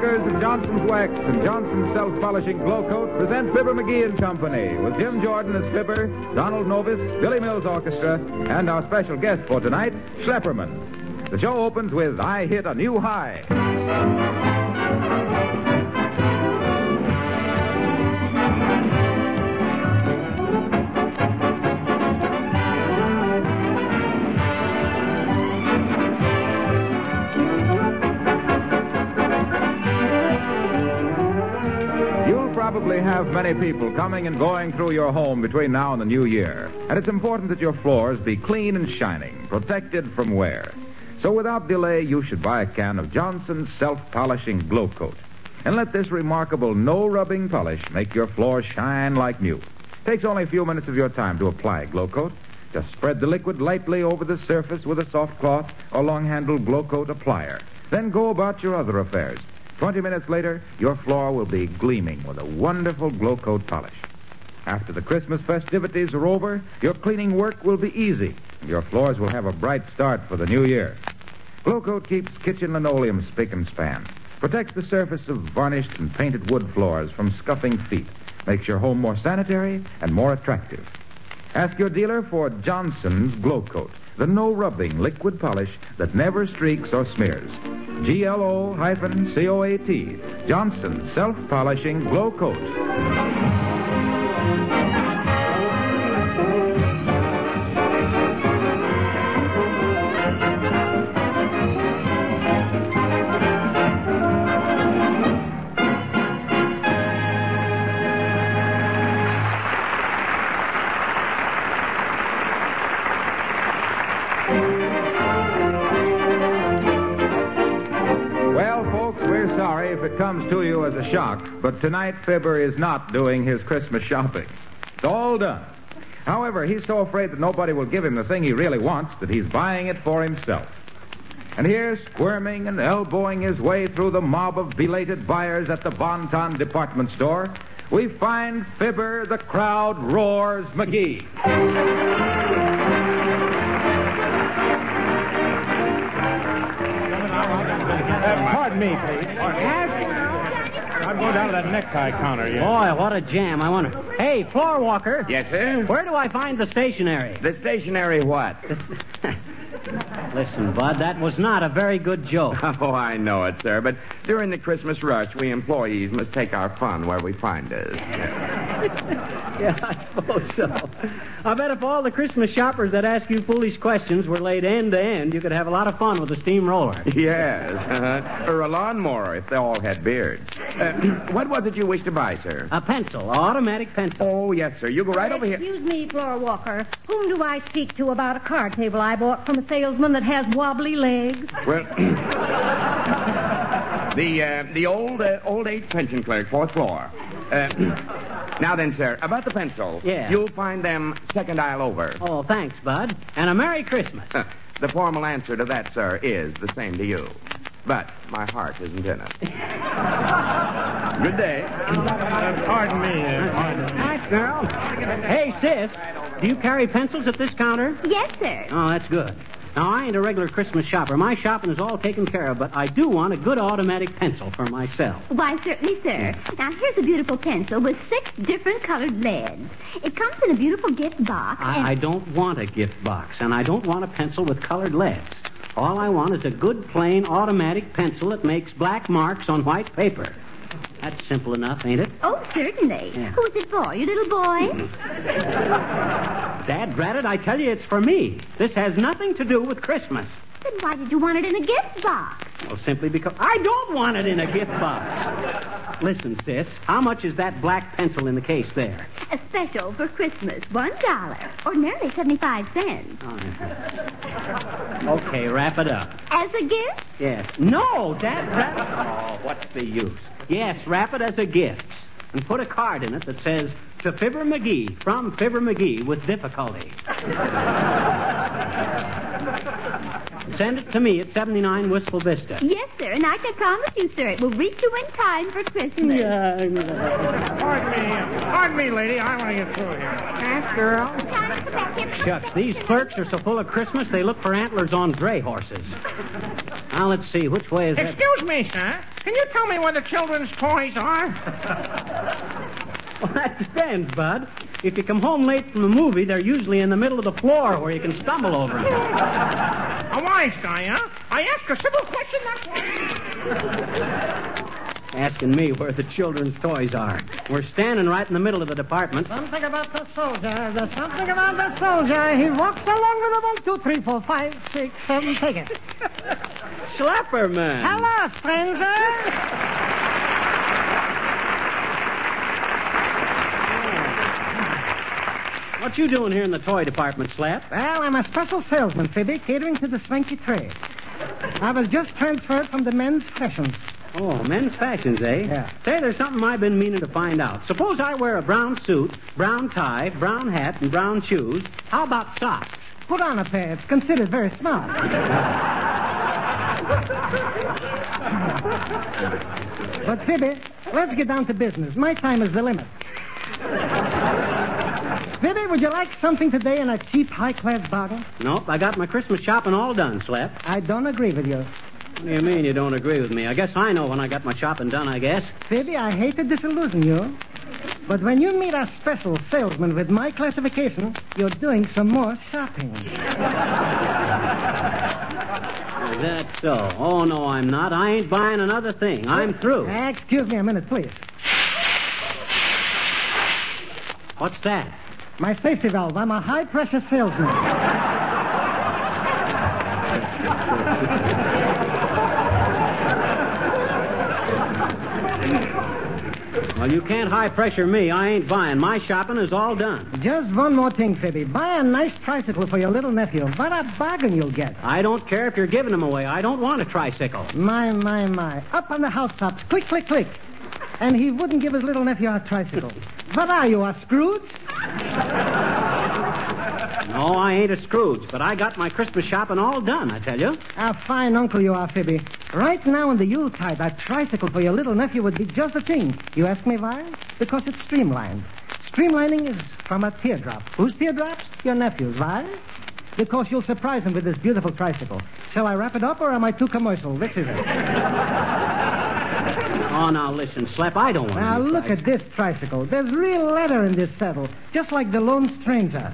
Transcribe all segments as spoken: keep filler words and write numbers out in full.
makers of Johnson's Wax and Johnson's Self-Polishing Glow Coat present Fibber McGee and Company with Jim Jordan as Fibber, Donald Novis, Billy Mills Orchestra, and our special guest for tonight, Schlepperman. The show opens with I Hit a New High. Probably have many people coming and going through your home between now and the new year. And it's important that your floors be clean and shining, protected from wear. So without delay, you should buy a can of Johnson's Self-Polishing Glow Coat. And let this remarkable no-rubbing polish make your floors shine like new. It takes only a few minutes of your time to apply Glow Coat. Just spread the liquid lightly over the surface with a soft cloth or long-handled Glow Coat applier. Then go about your other affairs. Twenty minutes later, your floor will be gleaming with a wonderful Glow Coat polish. After the Christmas festivities are over, your cleaning work will be easy, and your floors will have a bright start for the new year. Glow Coat keeps kitchen linoleum spick and span, protects the surface of varnished and painted wood floors from scuffing feet, makes your home more sanitary and more attractive. Ask your dealer for Johnson's Glow Coat, the no-rubbing liquid polish that never streaks or smears. G L O C O A T, Johnson's Self-Polishing Glow Coat. If it comes to you as a shock, but tonight Fibber is not doing his Christmas shopping. It's all done. However, he's so afraid that nobody will give him the thing he really wants that he's buying it for himself. And here, squirming and elbowing his way through the mob of belated buyers at the Bon Ton department store, we find Fibber the Crowd Roars McGee. Pardon me, please. I'm going down to that necktie counter. Yeah. Boy, what a jam. I wonder. Hey, floor walker. Yes, sir? Where do I find the stationery? The stationery what? Listen, Bud, that was not a very good joke. Oh, I know it, sir. But during the Christmas rush, we employees must take our fun where we find it. Yeah, I suppose so. I bet if all the Christmas shoppers that ask you foolish questions were laid end to end, you could have a lot of fun with a steamroller. Yes, uh-huh. Or a lawnmower if they all had beards. Uh, what was it you wished to buy, sir? A pencil, an automatic pencil. Oh, yes, sir. You go right over here. Excuse me, floor walker. Whom do I speak to about a card table I bought from a salesman that has wobbly legs? Well, the uh, the old uh, old age pension clerk, fourth floor. Uh, now then, sir, about the pencil. Yeah. You'll find them second aisle over. Oh, thanks, Bud. And a Merry Christmas. Uh, the formal answer to that, sir, is the same to you. But my heart isn't in it. Good day. Uh, pardon me. Uh, pardon me. Nice girl. Hey, sis, do you carry pencils at this counter? Yes, sir. Oh, that's good. Now, I ain't a regular Christmas shopper. My shopping is all taken care of, but I do want a good automatic pencil for myself. Why, certainly, sir. Now, here's a beautiful pencil with six different colored leads. It comes in a beautiful gift box. I, and... I don't want a gift box, and I don't want a pencil with colored leads. All I want is a good, plain, automatic pencil that makes black marks on white paper. That's simple enough, ain't it? Oh, certainly. Yeah. Who's it for, you little boy? Dad, drat it, I tell you, it's for me. This has nothing to do with Christmas. Then why did you want it in a gift box? Well, simply because I don't want it in a gift box. Listen, sis, how much is that black pencil in the case there? A special for Christmas, one dollar, ordinarily seventy-five cents. Oh, yeah. Okay, wrap it up. As a gift? Yes. No, Dad, wrap it. Oh, what's the use? Yes, wrap it as a gift. And put a card in it that says, to Fibber McGee, from Fibber McGee with difficulty. Send it to me at seventy-nine Wistful Vista. Yes, sir, and I can promise you, sir, it will reach you in time for Christmas. Pardon me. Pardon me, lady. I want to get through here. Ask girl. Johnny, come back here. Shucks, these clerks are so full of Christmas, they look for antlers on dray horses. Now, let's see. Which way is that? Excuse me, sir. Can you tell me where the children's toys are? Well, that depends, Bud. If you come home late from the movie, they're usually in the middle of the floor where you can stumble over them. A wise guy, huh? I ask a simple question, that's why. Asking me where the children's toys are. We're standing right in the middle of the department. Something about the soldier. There's something about the soldier. He walks along with a one, two, three, four, five, six, seven. Take it. Slapper man. Hello, stranger. What you doing here in the toy department, Slap? Well, I'm a special salesman, Phoebe, catering to the swanky trade. I was just transferred from the men's fashions. Oh, men's fashions, eh? Yeah. Say, there's something I've been meaning to find out. Suppose I wear a brown suit, brown tie, brown hat, and brown shoes. How about socks? Put on a pair. It's considered very smart. But, Phoebe, let's get down to business. My time is the limit. Phoebe, would you like something today in a cheap, high-class bargain? Nope, I got my Christmas shopping all done, Slap. I don't agree with you. What do you mean you don't agree with me? I guess I know when I got my shopping done, I guess. Phoebe, I hate to disillusion you, but when you meet a special salesman with my classification, you're doing some more shopping. That's so. Oh, no, I'm not. I ain't buying another thing. I'm through. Uh, excuse me a minute, please. What's that? My safety valve. I'm a high-pressure salesman. Well, you can't high-pressure me. I ain't buying. My shopping is all done. Just one more thing, Phoebe. Buy a nice tricycle for your little nephew. What a bargain you'll get. I don't care if you're giving them away. I don't want a tricycle. My, my, my. Up on the housetops. Click, click, click. And he wouldn't give his little nephew a tricycle. What are you, a Scrooge? No, I ain't a Scrooge, but I got my Christmas shopping all done, I tell you. A fine uncle you are, Phoebe. Right now in the Yuletide, a tricycle for your little nephew would be just the thing. You ask me why? Because it's streamlined. Streamlining is from a teardrop. Whose teardrops? Your nephew's. Why? Because you'll surprise him with this beautiful tricycle. Shall I wrap it up, or am I too commercial? Which is it? Oh, now listen, Slap, I don't want Now to. look at this tricycle. There's real leather in this saddle, just like the Lone Stranger.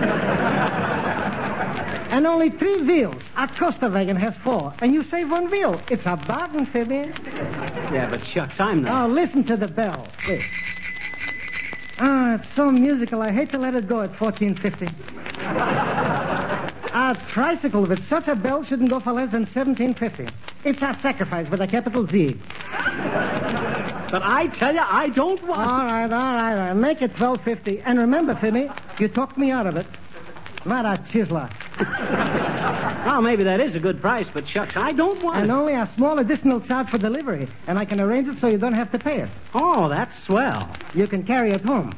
And only three wheels. A Costa wagon has four, and you save one wheel. It's a bargain, Phoebe. Yeah, but shucks, I'm not. Oh, listen to the bell. Wait. Ah, it's so musical. I hate to let it go at fourteen fifty. A tricycle with such a bell shouldn't go for less than seventeen fifty. It's a sacrifice with a capital Z. But I tell you, I don't want... All right, all right, all right. Make it twelve fifty. And remember, Phoebe, you talked me out of it. Not a chiseler. Well, maybe that is a good price, but shucks, I don't want And it. only a small additional charge for delivery. And I can arrange it so you don't have to pay it. Oh, that's swell. You can carry it home.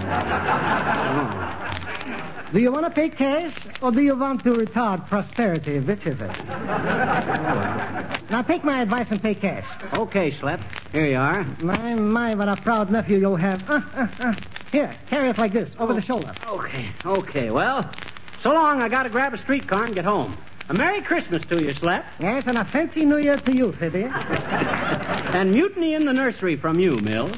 Do you want to pay cash, or do you want to retard prosperity? Which is it? Now, take my advice and pay cash. Okay, Slap. Here you are. My, my, what a proud nephew you'll have. Uh, uh, uh. Here, carry it like this, over the shoulder. Okay, okay. Well, so long. I got to grab a streetcar and get home. A Merry Christmas to you, Slap. Yes, and a fancy New Year to you, Phoebe. And mutiny in the nursery from you, Mills.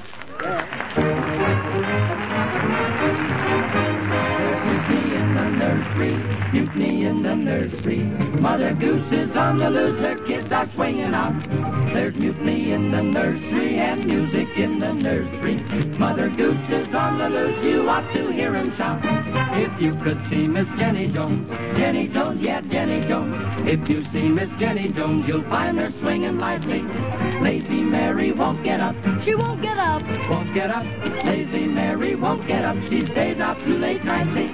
Mutiny in the nursery, mutiny in the nursery. Mother Goose is on the loose, her kids are swinging out. There's mutiny in the nursery and music in the nursery. Mother Goose is on the loose, you ought to hear him shout. If you could see Miss Jenny Jones, Jenny Jones, yeah, Jenny Jones. If you see Miss Jenny Jones, you'll find her swinging lightly. Lazy Mary won't get up, She won't get up. won't get up. Lazy Mary won't get up, she stays out too late nightly.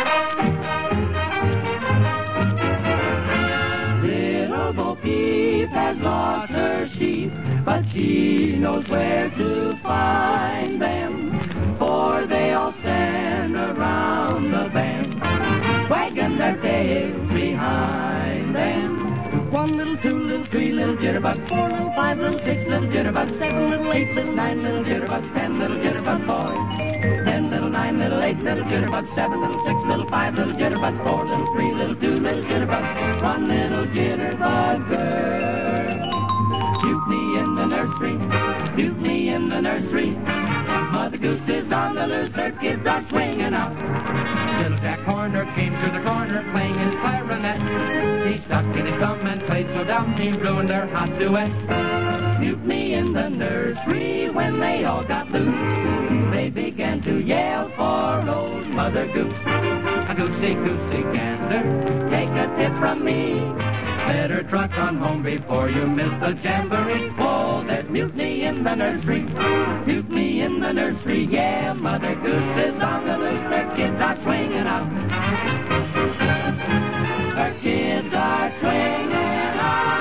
Little Bo Peep has lost her sheep, but she knows where to find them, for they all stand around the bend, wagging their tails behind them. one little, two little, three little jitterbugs, four little, five little, six little jitterbugs, seven little, eight little, nine little jitterbugs, ten little jitterbug boys. Ten little, nine little, eight little jitterbugs, seven little, six little, five little jitterbugs, four little, three little, two little jitterbugs, one little jitterbug girl. Mutiny in the nursery, mutiny in the nursery. Mother Goose is on the loose, her kids are swinging out. Little Jack Horner came to the corner playing his clarinet. He stuck in his thumb and played so dumb he ruined their hot duet. Mutiny in the nursery when they all got loose. They began to yell for old Mother Goose. A goosey, goosey gander, take a tip from me. Better trot on home before you miss the jamboree. Oh, there's mutiny in the nursery, mutiny in the nursery. Yeah, Mother Goose is on the loose, her kids are swinging out. Her kids are swinging out.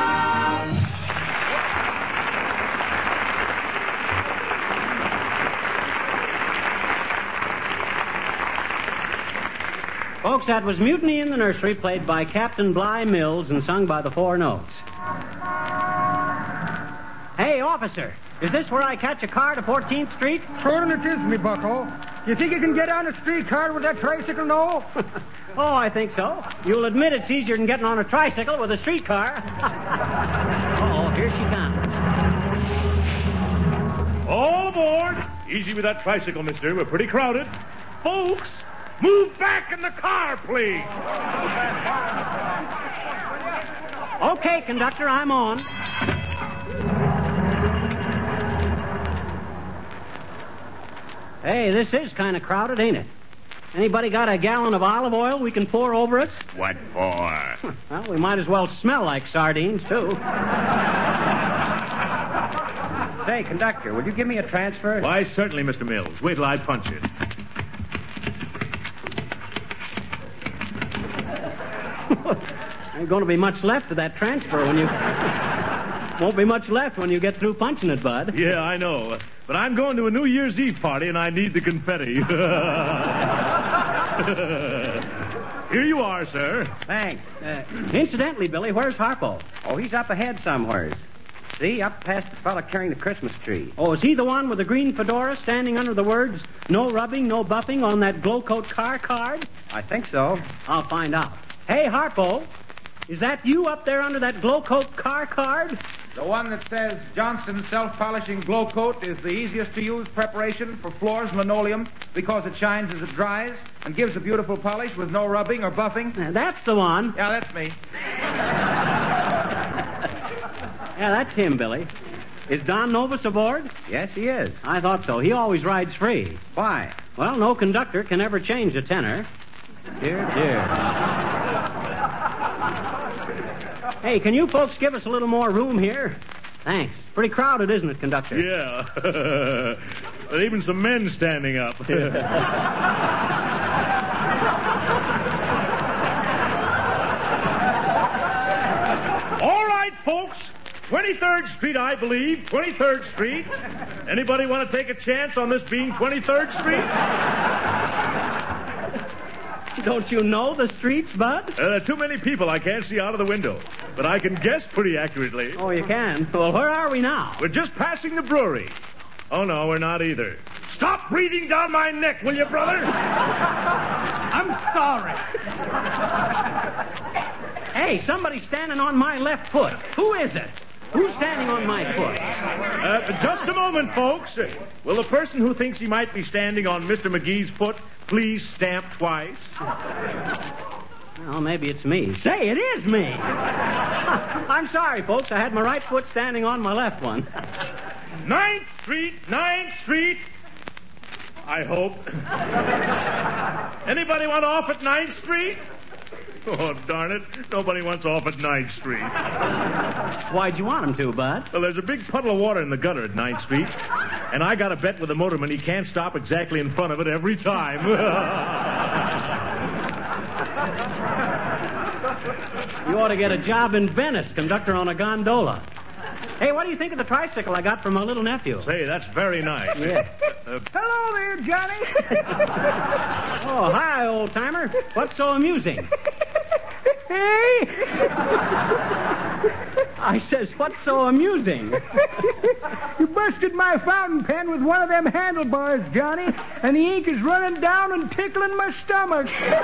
Folks, that was Mutiny in the Nursery, played by Captain Bligh Mills and sung by the Four Notes. Hey, officer, is this where I catch a car to fourteenth Street? Sure it is, me bucko. You think you can get on a streetcar with that tricycle, no? Oh, I think so. You'll admit it's easier than getting on a tricycle with a streetcar. Oh, here she comes. All aboard. Easy with that tricycle, mister. We're pretty crowded. Folks, move back in the car, please. Okay, conductor, I'm on. Hey, this is kind of crowded, ain't it? Anybody got a gallon of olive oil we can pour over us? What for? Well, we might as well smell like sardines, too. Say, conductor, would you give me a transfer? Why, certainly, Mister Mills. Wait till I punch it. Ain't going to be much left of that transfer when you... Won't be much left when you get through punching it, Bud. Yeah, I know. But I'm going to a New Year's Eve party, and I need the confetti. Here you are, sir. Thanks. Uh, incidentally, Billy, where's Harpo? Oh, he's up ahead somewheres. See, up past the fella carrying the Christmas tree. Oh, is he the one with the green fedora standing under the words, no rubbing, no buffing on that glow coat car card? I think so. I'll find out. Hey, Harpo, is that you up there under that glow coat car card? The one that says Johnson Self-Polishing Glow Coat is the easiest to use preparation for floors and linoleum because it shines as it dries and gives a beautiful polish with no rubbing or buffing. Uh, that's the one. Yeah, that's me. Yeah, that's him, Billy. Is Don Novus aboard? Yes, he is. I thought so. He always rides free. Why? Well, no conductor can ever change a tenor. Dear, dear. Hey, can you folks give us a little more room here? Thanks. Pretty crowded, isn't it, conductor? Yeah. But even some men standing up. All right, folks. twenty-third Street, I believe. twenty-third Street. Anybody want to take a chance on this being twenty-third Street? Don't you know the streets, Bud? Uh, there are too many people. I can't see out of the window. But I can guess pretty accurately. Oh, you can? Well, where are we now? We're just passing the brewery. Oh, no, we're not either. Stop breathing down my neck, will you, brother? I'm sorry. Hey, somebody's standing on my left foot. Who is it? Who's standing on my foot? Uh, just a moment, folks. Uh, will the person who thinks he might be standing on Mister McGee's foot please stamp twice? Well, maybe it's me. Say, it is me. I'm sorry, folks. I had my right foot standing on my left one. Ninth Street, Ninth Street. I hope. Anybody want off at Ninth Street? Oh, darn it. Nobody wants off at Ninth Street. Why'd you want him to, Bud? Well, there's a big puddle of water in the gutter at Ninth Street, and I got a bet with the motorman he can't stop exactly in front of it every time. You ought to get a job in Venice, conductor on a gondola. Hey, what do you think of the tricycle I got from my little nephew? Say, that's very nice. Yeah. Uh, Hello there, Johnny. Oh, hi, old-timer. What's so amusing? Hey. I says, what's so amusing? You busted my fountain pen with one of them handlebars, Johnny, and the ink is running down and tickling my stomach.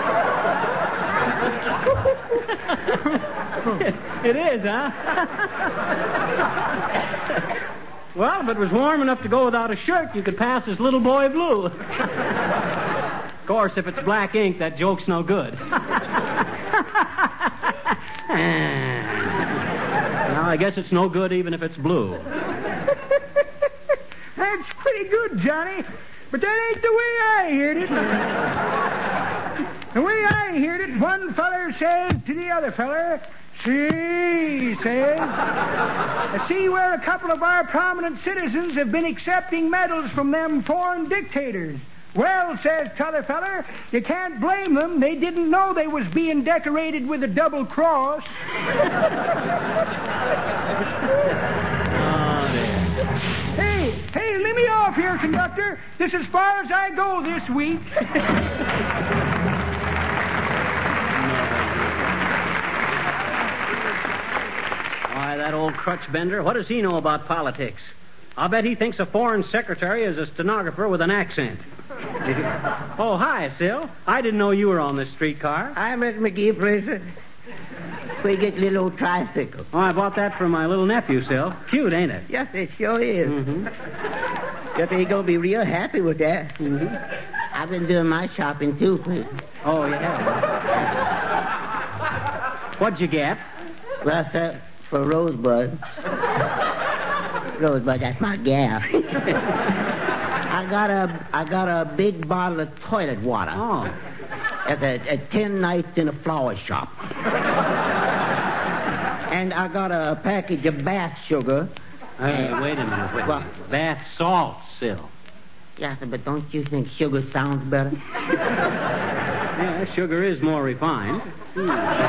It is, huh? Well, if it was warm enough to go without a shirt, you could pass as Little Boy Blue. Of course, if it's black ink, that joke's no good. Well, I guess it's no good even if it's blue. That's pretty good, Johnny. But that ain't the way I heard it. The way I heard it, one feller says to the other feller, see, he says, I see where a couple of our prominent citizens have been accepting medals from them foreign dictators. Well, says t'other feller, you can't blame them. They didn't know they was being decorated with a double cross. Hey, hey, let me off here, conductor. This is as far as I go this week. Why, that old crutch bender, what does he know about politics? I'll bet he thinks a foreign secretary is a stenographer with an accent. Oh, hi, Sil. I didn't know you were on this streetcar. Hi, Mister McGee, Fraser. We get a little old tricycle. Oh, I bought that for my little nephew, Sil. Cute, ain't it? Yes, it sure is. Mm-hmm. Guess he's going to be real happy with that. Mm-hmm. I've been doing my shopping, too, Fraser. Oh, yeah. What'd you get? Well, sir, for Rosebud. Rosebud, that's my gal. I got a, I got a big bottle of toilet water. Oh. At a, a ten nights in a flower shop. And I got a package of bath sugar. Hey, uh, wait a minute. Wait. Well, bath salt, Sil. Yes, but don't you think sugar sounds better? Yeah, sugar is more refined. Hmm.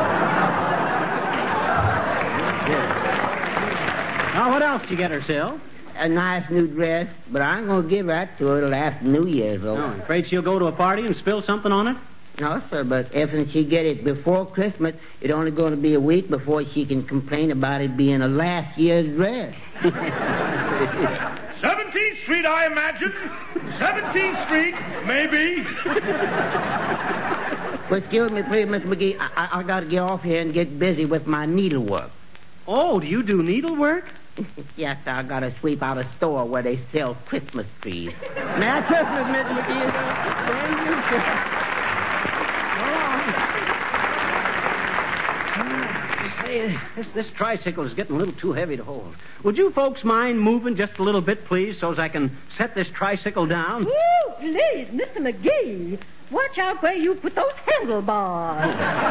Yeah. Now, what else did you get her, Sil? A nice new dress, but I ain't going to give that to her till after New Year's, though. No, afraid she'll go to a party and spill something on it? No, sir, but if she get it before Christmas, it's only going to be a week before she can complain about it being a last year's dress. seventeenth Street, I imagine. seventeenth Street, maybe. But excuse me, please, Mister McGee. I, I, I got to get off here and get busy with my needlework. Oh, do you do needlework? Yes, sir. I got to sweep out a store where they sell Christmas trees. Merry Christmas, Mister McGee. Thank you, sir. Say, this, this tricycle is getting a little too heavy to hold. Would you folks mind moving just a little bit, please, so as I can set this tricycle down? Ooh, please, Mister McGee. Watch out where you put those handlebars.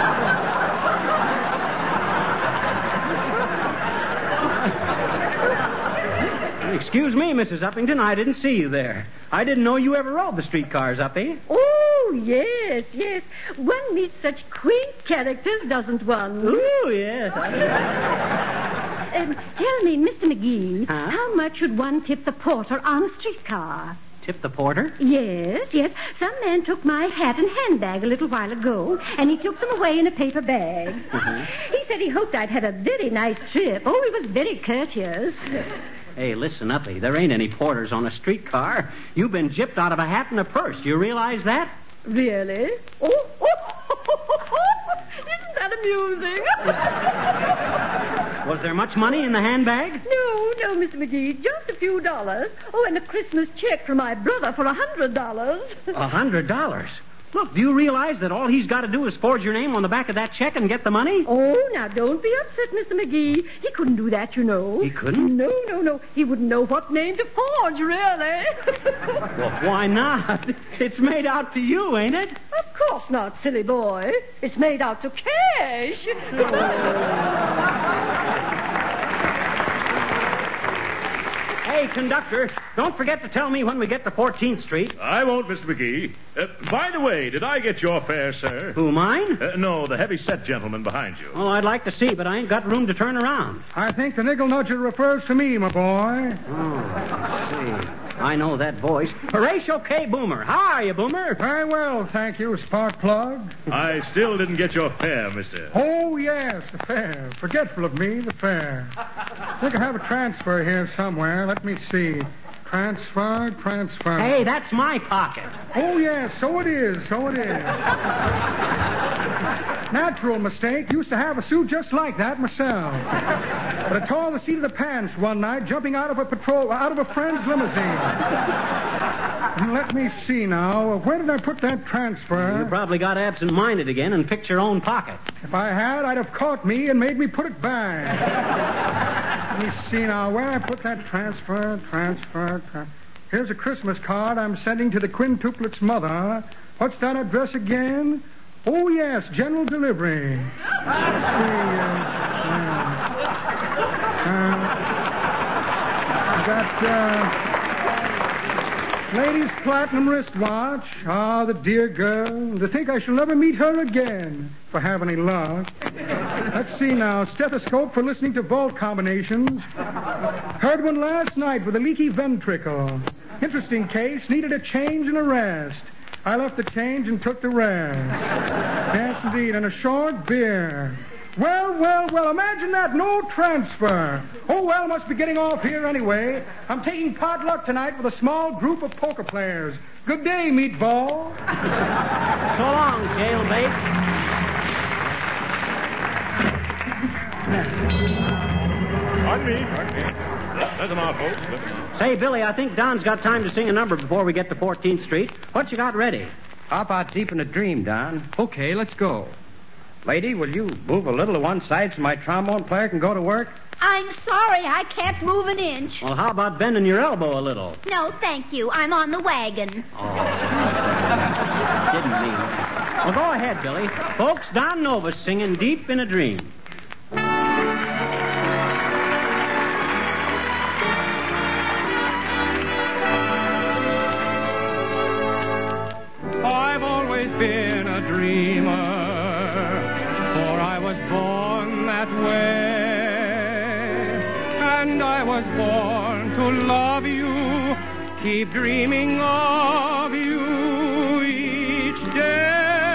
Excuse me, Missus Uppington, I didn't see you there. I didn't know you ever rode the streetcars, Uppy. Oh, yes, yes. One meets such quaint characters, doesn't one? Oh, yes. um, tell me, Mister McGee, huh? How much should one tip the porter on a streetcar? Tip the porter? Yes, yes. Some man took my hat and handbag a little while ago, and he took them away in a paper bag. Uh-huh. He said he hoped I'd had a very nice trip. Oh, he was very courteous. Hey, listen, Uppy, there ain't any porters on a streetcar. You've been gypped out of a hat and a purse. You realize that? Really? Oh, oh, isn't that amusing? Was there much money in the handbag? No, no, Mister McGee, just a few dollars. Oh, and a Christmas check from my brother for a hundred dollars. A hundred dollars? Look, do you realize that all he's got to do is forge your name on the back of that check and get the money? Oh, now don't be upset, Mister McGee. He couldn't do that, you know. He couldn't? No, no, no. He wouldn't know what name to forge, really. Well, why not? It's made out to you, ain't it? Of course not, silly boy. It's made out to cash. Hey, conductor, don't forget to tell me when we get to fourteenth Street. I won't, Mister McGee. Uh, by the way, did I get your fare, sir? Who, mine? Uh, no, the heavy-set gentleman behind you. Oh, I'd like to see, but I ain't got room to turn around. I think the nickel nudger refers to me, my boy. Oh, let's see. I know that voice. Horatio K. Boomer. How are you, Boomer? Very well, thank you, spark plug. I still didn't get your fare, mister. Oh, Oh, yes, the fair. Forgetful of me, the fair. I think I have a transfer here somewhere. Let me see. Transfer, transfer. Hey, that's my pocket. Oh, yes, so it is, so it is. Natural mistake. Used to have a suit just like that myself. But I tore the seat of the pants one night jumping out of a patrol, out of a friend's limousine. Let me see now. Where did I put that transfer? You probably got absent-minded again and picked your own pocket. If I had, I'd have caught me and made me put it back. Let me see now. Where I put that transfer, transfer, transfer. Here's a Christmas card I'm sending to the quintuplets' mother. What's that address again? Oh, yes, general delivery. Let's see. Uh, uh, uh, got, uh... Lady's platinum wristwatch. Ah, the dear girl. To think I shall never meet her again, if I have any luck. Let's see now. Stethoscope for listening to vault combinations. Heard one last night with a leaky ventricle. Interesting case. Needed a change and a rest. I left the change and took the rest. Yes, indeed. And a short beer. Well, well, well, imagine that. No transfer. Oh, well, must be getting off here anyway. I'm taking potluck tonight with a small group of poker players. Good day, meatball. So long, jailbait. Pardon me, pardon me. Let them out, folks. Let them out. Say, Billy, I think Don's got time to sing a number before we get to fourteenth Street. What you got ready? How about Deep in a Dream, Don? Okay, let's go. Lady, will you move a little to one side so my trombone player can go to work? I'm sorry, I can't move an inch. Well, how about bending your elbow a little? No, thank you. I'm on the wagon. Oh. Didn't mean it. Well, go ahead, Billy. Folks, Don Novus singing Deep in a Dream. I've always been a dreamer, for I was born that way, and I was born to love you, keep dreaming of you each day.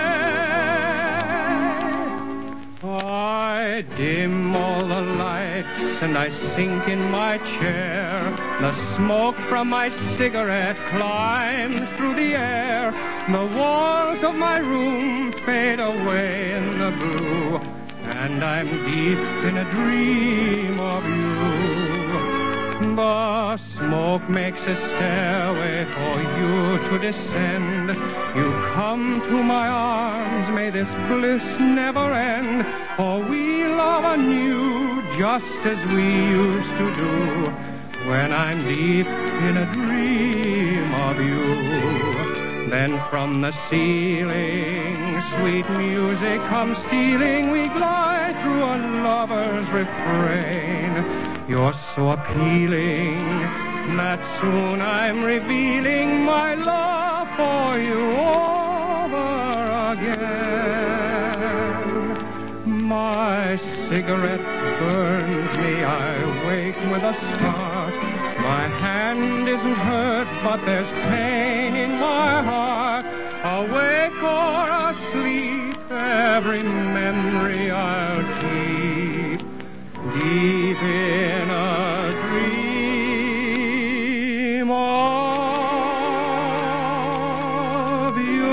I dim all the lights and I sink in my chair. The smoke from my cigarette climbs through the air. The walls of my room fade away in the blue, and I'm deep in a dream of you. The smoke makes a stairway for you to descend. You come to my arms, may this bliss never end, for we love anew just as we used to do, when I'm deep in a dream of you. Then from the ceiling, sweet music comes stealing. We glide through a lover's refrain. You're so appealing that soon I'm revealing my love for you over again. My cigarette burns me, I wake with a start. My hand isn't hurt, but there's pain in my heart. Awake or asleep, every memory I'll keep, deep in a dream of you.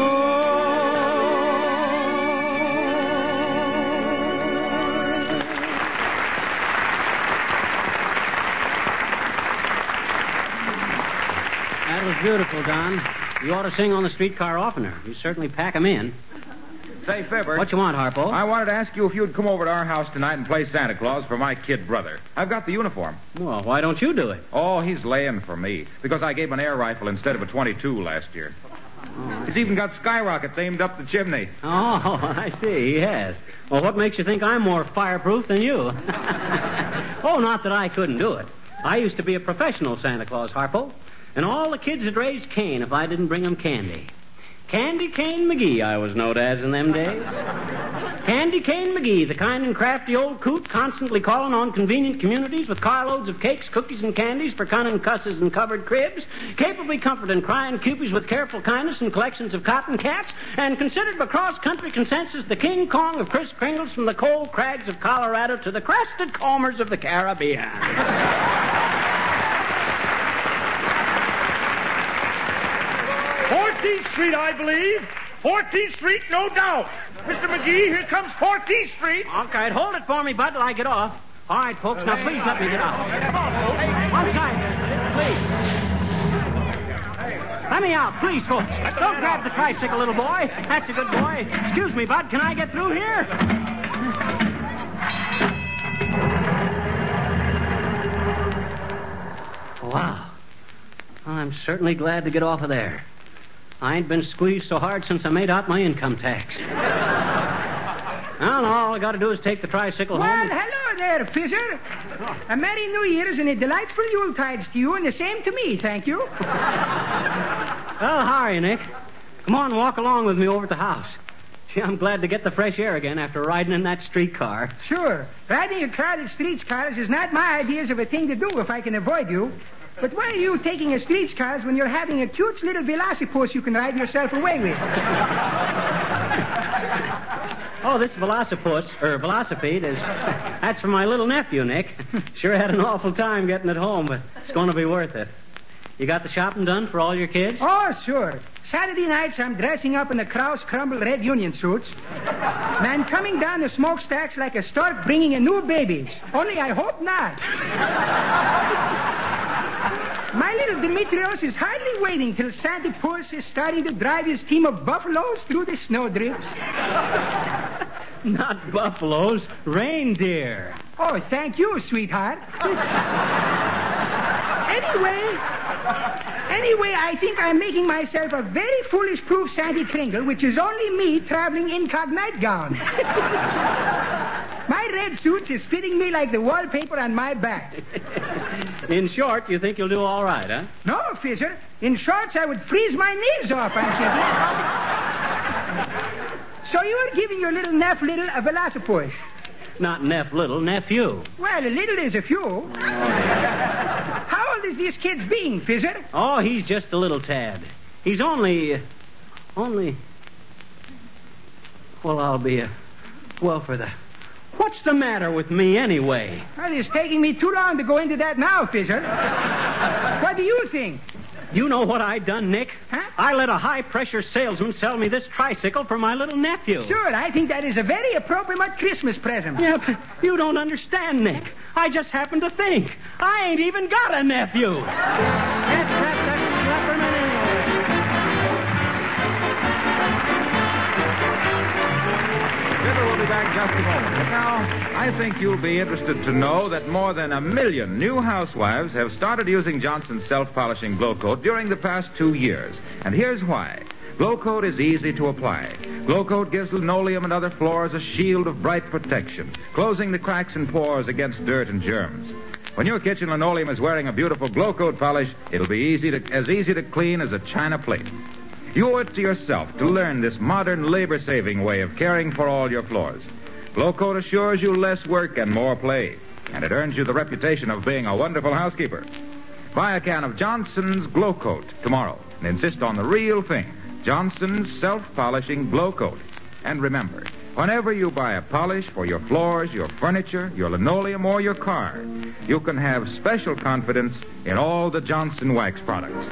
That was beautiful, Don. You ought to sing on the streetcar oftener. You certainly pack 'em in. Say, Fibber. What you want, Harpo? I wanted to ask you if you'd come over to our house tonight and play Santa Claus for my kid brother. I've got the uniform. Well, why don't you do it? Oh, he's laying for me, because I gave him an air rifle instead of a twenty-two last year. Oh. He's even got skyrockets aimed up the chimney. Oh, I see. He has. Well, what makes you think I'm more fireproof than you? Oh, not that I couldn't do it. I used to be a professional Santa Claus, Harpo, and all the kids would raise Cain if I didn't bring them candy. Candy Cane McGee, I was known as in them days. Candy Cane McGee, the kind and crafty old coot constantly calling on convenient communities with carloads of cakes, cookies, and candies for cunning cusses and covered cribs, capably comforting crying cupies with careful kindness and collections of cotton cats, and considered by cross-country consensus the King Kong of Kris Kringles from the cold crags of Colorado to the crested combers of the Caribbean. fourteenth Street, I believe. fourteenth Street, no doubt. Mister McGee, here comes fourteenth Street. All right, hold it for me, Bud, till I get off. All right, folks, now please let me get off. One side, please. Let me out, please, folks. Don't grab the tricycle, little boy. That's a good boy. Excuse me, Bud, can I get through here? Wow. I'm certainly glad to get off of there. I ain't been squeezed so hard since I made out my income tax. Well, all I got to do is take the tricycle well, home. Well, hello there, Fizzer. A Merry New Year's and a delightful Yuletides to you, and the same to me, thank you. Well, how are you, Nick? Come on, walk along with me over at the house. Gee, I'm glad to get the fresh air again after riding in that streetcar. Sure. Riding a crowded streetcars is not my ideas of a thing to do if I can avoid you. But why are you taking a streetcars when you're having a cute little velocipede you can ride yourself away with? Oh, this velocipede, or velocipede, is that's for my little nephew, Nick. Sure had an awful time getting it home, but it's going to be worth it. You got the shopping done for all your kids? Oh, sure. Saturday nights I'm dressing up in the Kraus Crumble red union suits. And I'm coming down the smokestacks like a stork bringing in new babies. Only I hope not. My little Demetrios is hardly waiting till Santa Puss is starting to drive his team of buffaloes through the snowdrifts. Not buffaloes, reindeer. Oh, thank you, sweetheart. Anyway, anyway, I think I'm making myself a very foolish proof Sandy Kringle, which is only me traveling incognito gown. My red suits is fitting me like the wallpaper on my back. In short, you think you'll do all right, huh? No, Fizzer. In shorts, I would freeze my knees off, I'm sure. So you're giving your little Neff Little a velocipede? Not Neff Little, nephew. Well, a little is a few. How old is this kid's being, Fizzer? Oh, he's just a little tad. He's only... Only... Well, I'll be a... Well, for the... What's the matter with me, anyway? Well, it's taking me too long to go into that now, Fizzer. What do you think? You know what I done, Nick? Huh? I let a high-pressure salesman sell me this tricycle for my little nephew. Sure, I think that is a very appropriate Christmas present. Yeah, but you don't understand, Nick. I just happened to think. I ain't even got a nephew. That's that, that's Slapperman anyway. Fibber will be back just a moment. But now, I think you'll be interested to know that more than a million new housewives have started using Johnson's self-polishing Glow Coat during the past two years. And here's why. Glow Coat is easy to apply. Glow Coat gives linoleum and other floors a shield of bright protection, closing the cracks and pores against dirt and germs. When your kitchen linoleum is wearing a beautiful Glow Coat polish, it'll be easy to, as easy to clean as a china plate. You owe it to yourself to learn this modern, labor-saving way of caring for all your floors. Glow Coat assures you less work and more play, and it earns you the reputation of being a wonderful housekeeper. Buy a can of Johnson's Glow Coat tomorrow and insist on the real thing, Johnson's self-polishing Glow Coat. And remember, whenever you buy a polish for your floors, your furniture, your linoleum, or your car, you can have special confidence in all the Johnson Wax products.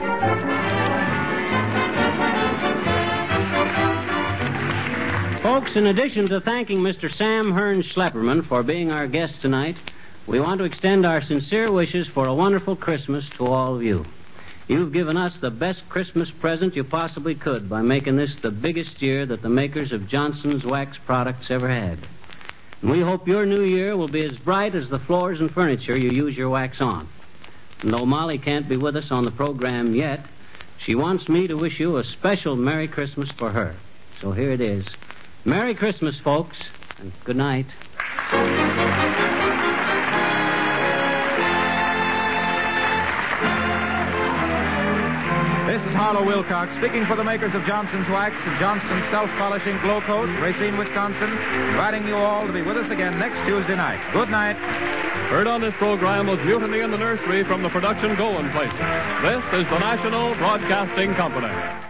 Folks, in addition to thanking Mister Sam Hearn Schlepperman for being our guest tonight, we want to extend our sincere wishes for a wonderful Christmas to all of you. You've given us the best Christmas present you possibly could by making this the biggest year that the makers of Johnson's Wax products ever had. And we hope your new year will be as bright as the floors and furniture you use your wax on. And though Molly can't be with us on the program yet, she wants me to wish you a special Merry Christmas for her. So here it is. Merry Christmas, folks, and good night. This is Harlow Wilcox, speaking for the makers of Johnson's Wax and Johnson's Self-Polishing Glow Coat, Racine, Wisconsin, inviting you all to be with us again next Tuesday night. Good night. Heard on this program was Mutiny in the Nursery from the production Going Places. This is the National Broadcasting Company.